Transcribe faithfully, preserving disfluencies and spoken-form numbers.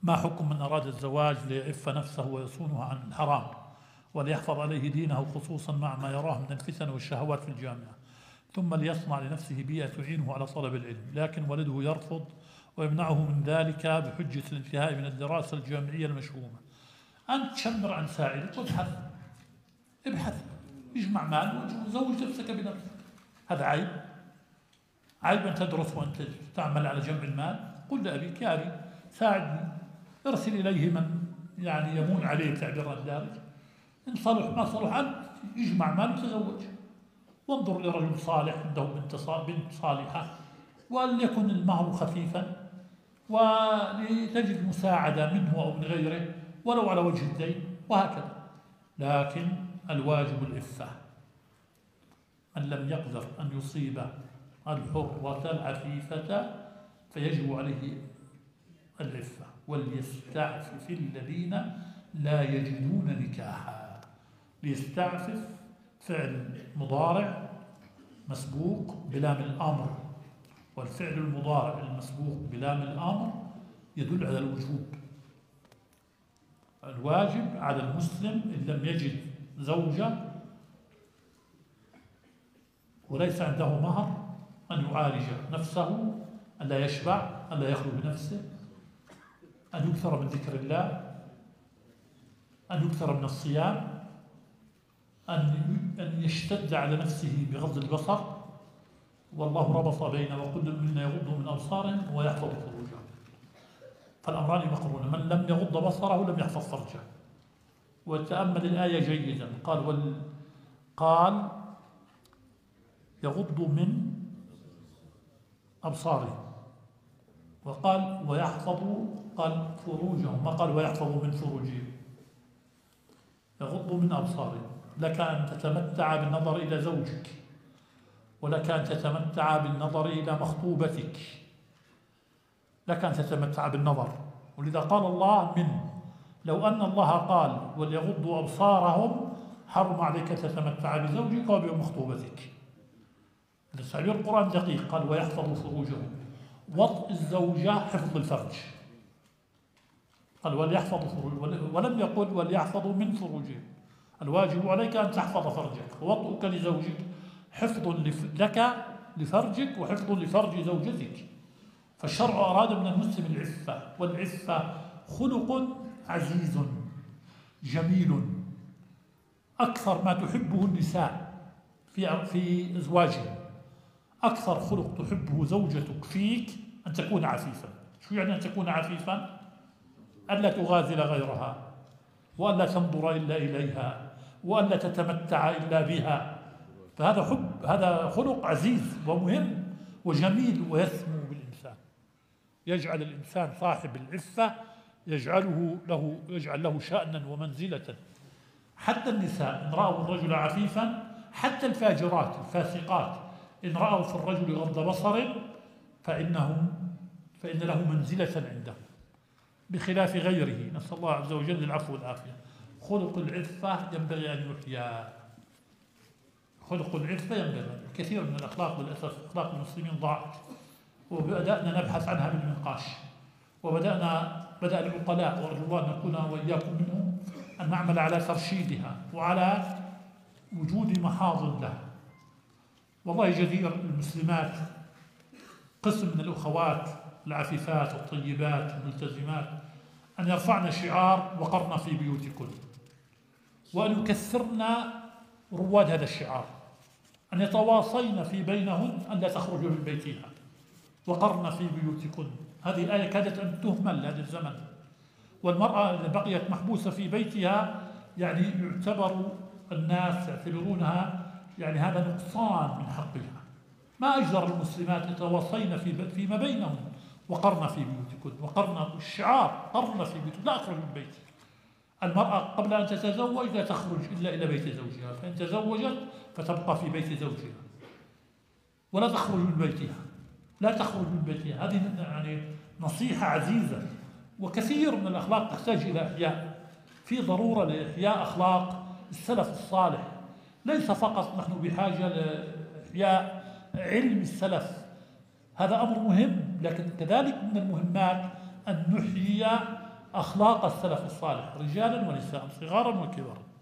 ما حكم من أراد الزواج ليعف نفسه ويصونها عن الحرام وليحفظ عليه دينه، خصوصا مع ما يراه من الفتن والشهوات في الجامعة، ثم ليصنع لنفسه بيئة تعينه على طلب العلم، لكن والده يرفض ويمنعه من ذلك بحجة الانتهاء من الدراسة الجامعية المشؤومة. أنت شمر عن ساعدك وابحث ابحث اجمع مال وزوج نفسك بنفسك. هذا عيب؟ عيب أن تدرس وأنت تعمل على جمع المال؟ قل لأبيك يا أبي ساعدني، ارسل إليه من يعني يمون عليه تعبير الدارج، إن صلح ما صلح أنت اجمع مال وتزوج، وانظر لرجل صالح عنده بنت بنت صالحة وليكن المهر خفيفا ولتجد مساعدة منه أو من غيره ولو على وجه الدين وهكذا. لكن الواجب العفة. من لم يقدر أن يصيب الحرة العفيفة فيجب عليه العفة. وليستعفف الذين لا يجدون نكاحا. ليستعفف فعل مضارع مسبوق بلام الأمر، والفعل المضارع المسبوق بلام الأمر يدل على الوجوب. الواجب على المسلم إن لم يجد زوجة وليس عنده مهر أن يعالج نفسه، أن لا يشبع، أن لا يخلو بنفسه، أن يكثر من ذكر الله، أن يكثر من الصيام، أن يشتد على نفسه بغض البصر. والله ربط بين وكل منا يغض من أبصارهم ويحفظ فروجهم، فالأمران مقرون. من لم يغض بصره لم يحفظ فرجه. وتأمل الآية جيدا، قال وال قال يغض من أبصارهم، وقال ويحفظ قال فروجهم، ما قال ويحفظ من فروجهم. يغض من أبصارهم. لك أن تتمتع بالنظر إلى زوجك، ولك أن تتمتع بالنظر إلى مخطوبتك، لك أن تتمتع بالنظر. ولذا قال الله من لو أن الله قال وليغضوا أبصارهم حرم عليك تتمتع بزوجك وبمخطوبتك. تعبير القرآن دقيق، قال ويحفظ فروجهم. وطء الزوجة حفظ الفرج، قال وليحفظ فروجهم، ولم يقل وليحفظوا من فروجهم. الواجب عليك أن تحفظ فرجك. وطئك لزوجك حفظ لك لفرجك وحفظ لفرج زوجتك. فالشرع أراد من المسلم العفة، والعفة خلق عزيز جميل أكثر ما تحبه النساء في في أزواجهم. أكثر خلق تحبه زوجتك فيك أن تكون عفيفا. شو يعني أن تكون عفيفا؟ ألا تغازل غيرها، وألا تنظر إلا إليها، وألا تتمتع إلا بها. فهذا حب، هذا خلق عزيز ومهم وجميل ويسمو بالإنسان، يجعل الإنسان صاحب العفة يجعله له يجعل له شأنا ومنزلة. حتى النساء إن رأوا الرجل عفيفا، حتى الفاجرات الفاسقات إن رأوا في الرجل غض بصر فإنهم فإن له منزلة عندهم بخلاف غيره. نسأل الله عز وجل العفو والعافية. خلق العفة ينبغي أن يحيا. خلق العفة ينبغي. كثير من الأخلاق للأسف أخلاق المسلمين ضاعت، وبدأنا نبحث عنها بالنقاش، وبدأنا بدأ العقلاء وأرجو الله أن نكون وإياكم منهم أن نعمل على ترشيدها وعلى وجود محاضن لها. والله جدير المسلمات قسم من الأخوات العفيفات الطيبات الملتزمات أن يرفعن شعار وقرن في بيوتكن، وأن يكثرن رواد هذا الشعار، أن يتواصين في بينهن أن لا تخرجوا من بيتها وقرن في بيوتكن. هذه الآية كادت أن تهمل هذا الزمن، والمرأة إذا بقيت محبوسة في بيتها يعني يعتبر الناس يعتبرونها يعني هذا نقصان من حقها. ما أجدر المسلمات يتواصين في فيما بينهم وقرن في بيوتكن. وقرن الشعار قرن في بيوتكن، لا أخرج من بيتك. المرأة قبل أن تتزوج لا تخرج إلا إلى بيت زوجها، فإن تزوجت فتبقى في بيت زوجها ولا تخرج من بيتها، لا تخرج من بيتها. هذه يعني نصيحة عزيزة. وكثير من الأخلاق تحتاج إلى إحياء. في ضرورة لإحياء أخلاق السلف الصالح. ليس فقط نحن بحاجة لإحياء علم السلف، هذا أمر مهم، لكن كذلك من المهمات أن نحيي أخلاق السلف الصالح رجالا ونساء صغارا وكبارا.